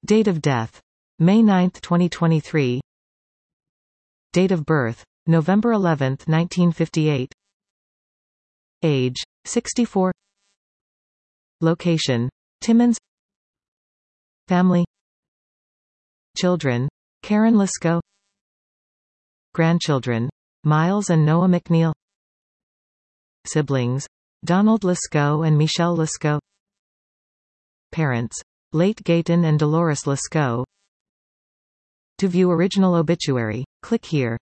Date of death: May 9, 2023. Date of birth: November 11, 1958. Age: 64. Location: Timmins. Family: Children: Karen Liskow. Grandchildren: Miles and Noah McNeil. Siblings: Donald Liskow and Michelle Liskow. Parents: late Gaten and Dolores Liskow. To view original obituary, click here.